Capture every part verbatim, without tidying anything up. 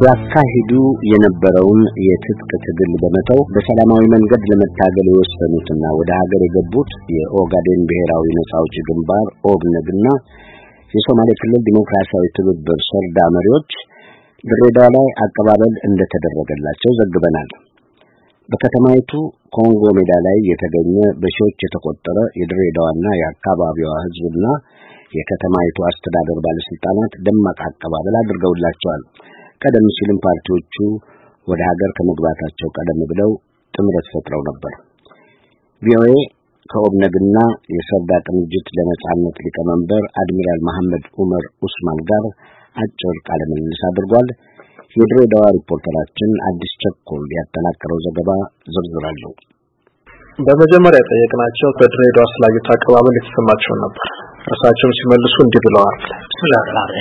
ያካሂዱ የነበረውን የትጥቅ ትግል በመተው በሰላማዊ መንገድ ለመታገል የወሰኑትና ወደ ሀገር የገቡት የኦጋዴን ብሔራዊ ነጻ አውጪ ግንባር ኦብነግና የሶማሌ ክልል ዲሞክራሲያዊ ትብብር ሰርዳ መሪዎች ድሬዳዋ ላይ አቀባበል እንደተደረገላቸው ዘግበናል። በከተማይቱ ኮንጎ ሜዳ ላይ የተገኘ በሺዎች የተቆጠረ የድሬዳዋና የአካባቢዋ ሕዝብና የከተማይቱ አስተዳደር ባለስልጣናት ደማቅ አቀባበል አድርገውላቸዋል። ቀደም ሲልም ፓርቲዎቹ ወደ ሀገር ከመግባታቸው ቀደም ብለው ጥምረት ፈጥረው ነበር። ቪኦኤ ከኦብነግና የሰርዳ ቅንጅት ለነጻነት ሊቀመንበር አድሚራል መሐመድ ዑመር ኡስማን ጋር አጭር ቃለ ምልልስ አድርጓል። የድሬዳዋ ሪፖርተራችን አዲስ ቸኮል ያጠናቀረው ዘገባ ዝርዝር አለው። በመጀመሪያ ጠየቅናቸው በድሬዳዋ ስላዩት አቀባበል የተሰማቸው ነበር። ራሳቸውን ሲመልሱ እንዲህ ብለዋል። ስላላሬ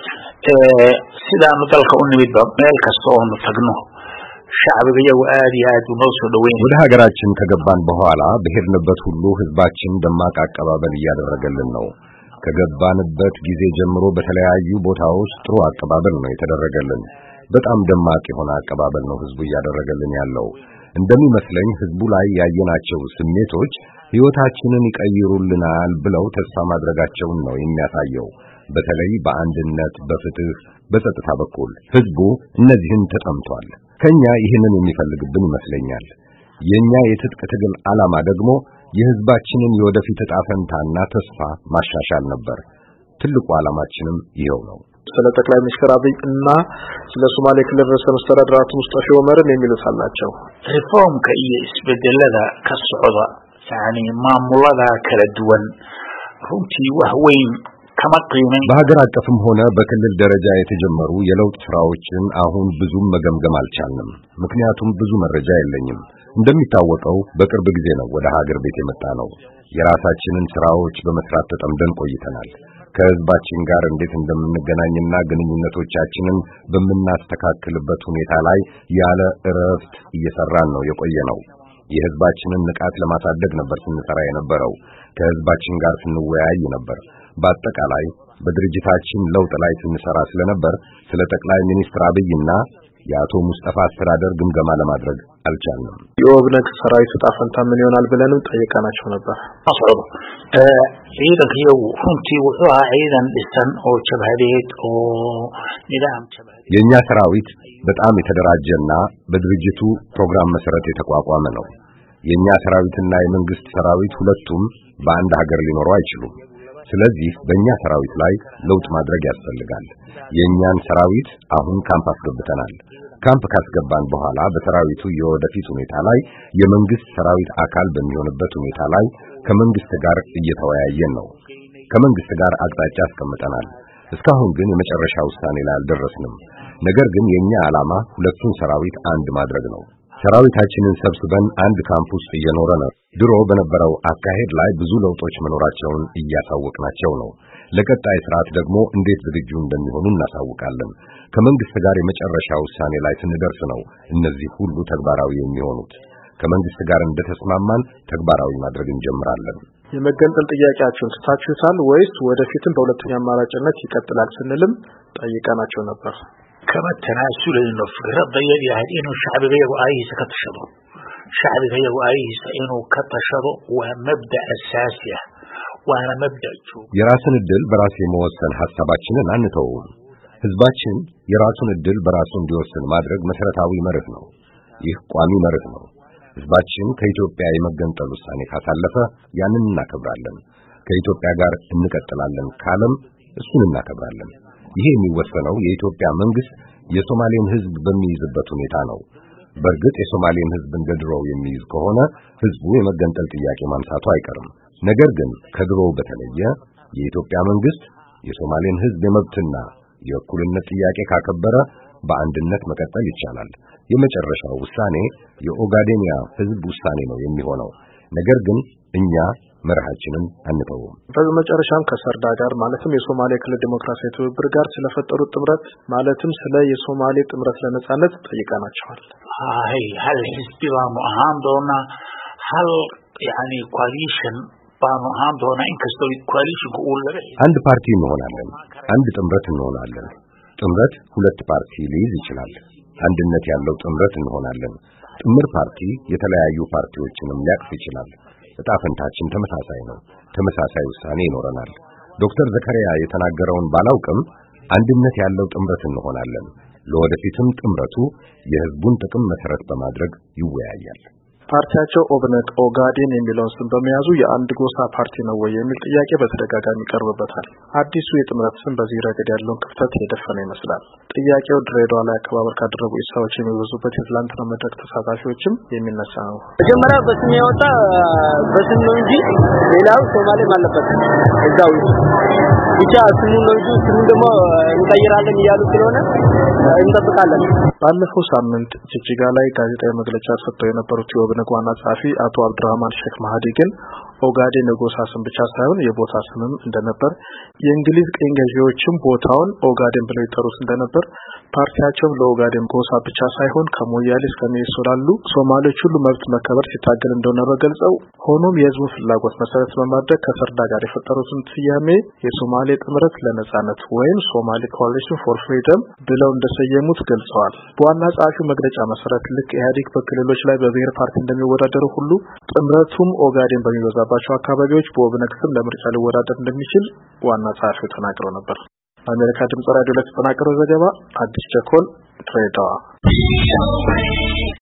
ሲዳም dalka u nimid ba meel kasto oo tagno shacbiga aad iyo aad u soo dhaweeyay ወደ ሀገራችን ከገባን በኋላ በሄድንበት ሁሉ ህዝባችን ደማቅ አቀባበል እያደረገልን ነው። ከገባንበት ጊዜ ጀምሮ በተለያዩ ቦታዎች ጥሩ አቀባበል ነው የተደረገልን። በጣም ደማቅ የሆነ አቀባበል ነው ህዝቡ እያደረገልን ያለው። እንደሚመስለኝ ህዝቡ ላይ ያየናቸው ስሜቶች ህይወታችንን ይቀይሩልናል ብለው ተስፋ ማድረጋቸውን ነው የሚያሳየው። በተለይ በአንድነት፣ በፍትህ፣ በጸጥታ በኩል ህዝቡ እነዚህን ተጠምቷል። ከኛ ይህንን የሚፈልግብን ይመስለኛል። የኛ የትጥቅ ትግል ዓላማ ደግሞ የህዝባችንን የወደፊት ዕጣ ፈንታና ተስፋ ማሻሻል ነበር። ትልቁ ዓላማችንም ይሄው ነው። ስለ ጠቅላይ ሚኒስትር አብይ እና ስለ ሶማሌ ክልል ርዕሰ መስተዳድር አቶ ሙስጠፋ ዑመርን የሚሉት አላቸው። ሪፎርም ከኢስበደለዳ ከስዑዳ ያኒ ማሙላዳ ከለ ዱwan runtii wax weyn kama qiimeyn በሀገር አቀፍም ሆነ በክልል ደረጃ የተጀመሩ የለውጥ ስራዎችን አሁን ብዙም መገምገም አልቻልንም። ምክንያቱም ብዙ መረጃ የለኝም። እንደሚታወቀው በቅርብ ጊዜ ነው ወደ ሀገር ቤት የመጣ ነው። የራሳችንን ስራዎች በመስራት ተጠምደን ቆይተናል። ከህዝባችን ጋር እንዴት እንደምንገናኝና ግንኙነቶቻችንን በመናስተካክልበት ሁኔታ ላይ ያለ እረፍት እየሰራን ነው የቆየነው። የህዝባችንን ንቃት ለማሳደግ ነበር ስንሰራ የነበረው። ከህዝባችን ጋር ስንወያይ ነበር። በአጠቃላይ በድርጅታችን ለውጥ ላይ ስንሰራ ስለነበር ስለ ጠቅላይ ሚኒስትር አብይና የአቶ ሙስጠፋ አስተዳደር ግምገማ ለማድረግ አልቻልንም። የኦብነግ ሰራዊት ዕጣ ፈንታ ምን ይሆናል ብለንም ጠይቀናቸው ነበር። አስሩ ciidankiigu runtii wuxuu ahaa ciidan dhisan oo jabhadeed oo nidaam jabhadeed የኛ ሰራዊት በጣም የተደራጀና በድርጅቱ ፕሮግራም መሰረት የተቋቋመ ነው። የኛ ሰራዊትና የመንግስት ሰራዊት ሁለቱም በአንድ ሀገር ሊኖሩ አይችሉም። ስለዚህ በእኛ ሰራዊት ላይ ለውጥ ማድረግ ያስፈልጋል። የኛን ሰራዊት አሁን ካምፕ አስገብተናል። ካምፕ ካስገባን በኋላ በሰራዊቱ የወደፊት ሁኔታ ላይ የመንግስት ሰራዊት አካል በሚሆንበት ሁኔታ ላይ ከመንግስት ጋር እየተወያየን ነው። ከመንግስት ጋር አቅጣጫ አስቀምጠናል። እስካሁን ግን የመጨረሻ ውሳኔ ላይ አልደረስንም። ነገር ግን የኛ ዓላማ ሁለቱን ሰራዊት አንድ ማድረግ ነው። ሰራዊታችንን ሰብስበን አንድ ካምፕ ውስጥ እየኖረ ነው። ድሮ በነበረው አካሄድ ላይ ብዙ ለውጦች መኖራቸውን እያሳወቅናቸው ነው። ለቀጣይ ስርዓት ደግሞ እንዴት ዝግጁ እንደሚሆኑ እናሳውቃለን። ከመንግስት ጋር የመጨረሻ ውሳኔ ላይ ስንደርስ ነው እነዚህ ሁሉ ተግባራዊ የሚሆኑት። ከመንግስት ጋር እንደተስማማን ተግባራዊ ማድረግ እንጀምራለን። የመገንጠል ጥያቄያቸውን ትታችሁታል ወይስ ወደፊትም በሁለተኛ አማራጭነት ይቀጥላል ስንልም ጠይቀናቸው ነበር። كما التناسل إنه فكرة ضيق يعني إنه الشعب غيره عايز كتشضه الشعب غيره عايز إنه كتشضه ومبدأ أساسي وأنا مبدأ شو የራስን እድል በራስ የመወሰን ሐሳባችንን አንተውም። ህዝባችን የራሱን እድል በራሱ እንዲወስን ማድረግ መሰረታዊ መርህ ነው። ይህ ቋሚ መርህ ነው። ህዝባችን ከኢትዮጵያ የመገንጠል ውሳኔ ካሳለፈ ያንን እናከብራለን። ከኢትዮጵያ ጋር እንቀጥላለን ካለም እሱን እናከብራለን። ይሄ የሚወሰነው የኢትዮጵያ መንግስት የሶማሌን ህዝብ በሚይዝበት ሁኔታ ነው። በእርግጥ የሶማሌን ህዝብ እንደድሮው የሚይዝ ከሆነ ህዝቡ የመገንጠል ጥያቄ ማንሳቱ አይቀርም። ነገር ግን ከድሮው በተለየ የኢትዮጵያ መንግስት የሶማሌን ህዝብ የመብትና የእኩልነት ጥያቄ ካከበረ በአንድነት መቀጠል ይቻላል። የመጨረሻው ውሳኔ የኦጋዴንያ ህዝብ ውሳኔ ነው የሚሆነው። ነገር ግን እኛ መርሃችንን አንተውም። በመጨረሻም ከሰርዳ ጋር ማለትም የሶማሌ ክልል ዲሞክራሲያዊ ትብብር ጋር ስለፈጠሩት ጥምረት ማለትም ስለ የሶማሌ ጥምረት ለነጻነት ጠይቀናቸዋል። አይ هل حزب አሁን ዶና هل يعني coalition ባኑ አሁን ዶና እንከስተው coalition ሁሉ አንድ ፓርቲ እንሆናለን፣ አንድ ጥምረት እንሆናለን። ጥምረት ሁለት ፓርቲ ሊይዝ ይችላል። አንድነት ያለው ጥምረት እንሆናለን። ጥምር ፓርቲ የተለያዩ ፓርቲዎችንም ሊያቅፍ ይችላል። ዕጣ ፈንታችን ተመሳሳይ ነው። ተመሳሳይ ውሳኔ ይኖረናል። ዶክተር ዘከሪያ የተናገረውን ባላውቅም አንድነት ያለው ጥምረት እንሆናለን። ለወደፊትም ጥምረቱ የህዝቡን ጥቅም መሰረት በማድረግ ይወያያል። ፓርቲያቸው ኦብነግ ኦጋዴን የሚለውን ስም በመያዙ የአንድ ጎሳ ፓርቲ ነው ወይ የሚል ጥያቄ በተደጋጋሚ ይቀርብበታል። አዲሱ የጥምረት ስም በዚህ ረገድ ያለውን ክፍተት የደፈነ ይመስላል። ጥያቄው ድሬዳዋ ላይ አከባበር ካደረጉ ሰዎች የሚበዙበት የትላንትና መድረክ ተሳታፊዎችም የሚነሳ ነው። መጀመሪያ በስም ያወጣ በስም ነው እንጂ ሌላው ሶማሌም አለበት እዛው ብቻ ስሙ ነው እንጂ ስሙ ደግሞ እንቀይራለን እያሉ ስለሆነ እንጠብቃለን። ባለፈው ሳምንት ጅጅጋ ላይ ጋዜጣዊ መግለጫ ሰጥተው የነበሩት የኦብነግ ዋና ጸሐፊ አቶ አብዱራህማን ሼክ ማህዲ ግን ኦጋዴን የጎሳ ስም ብቻ ሳይሆን የቦታ ስምም እንደነበር፣ የእንግሊዝ ቅኝ ገዢዎችም ቦታውን ኦጋዴን ብለው ይጠሩት እንደነበር፣ ፓርቲያቸውም ለኦጋዴን ጎሳ ብቻ ሳይሆን ከሞያሌ እስከ ሜሶ ላሉ ሶማሌዎች ሁሉ መብት መከበር ሲታገል እንደነበረ ገልጸው፣ ሆኖም የህዝቡን ፍላጎት መሰረት በማድረግ ከሰርዳ ጋር የፈጠሩትን ስያሜ የሶማሌ ጥምረት ለነጻነት ወይም ሶማሊ ኮአሊሽን ፎር ፍሪደም ብለው እንደሰየሙት ገልጸዋል። በዋና ጸሐፊው መግለጫ መሰረት ልክ ኢህአዴግ በክልሎች ላይ በብሔር ፓርቲ እንደሚወዳደሩ ሁሉ ጥምረቱም ኦጋዴን በሚበዛባቸው አካባቢዎች በኦብነግ ስም ለምርጫ ሊወዳደር እንደሚችል ዋና ጸሐፊው ተናግረው ነበር። አሜሪካ ድምጽ ራዲዮ ለተጠናቀረው ዘገባ አዲስ ቸኮል ድሬዳዋ።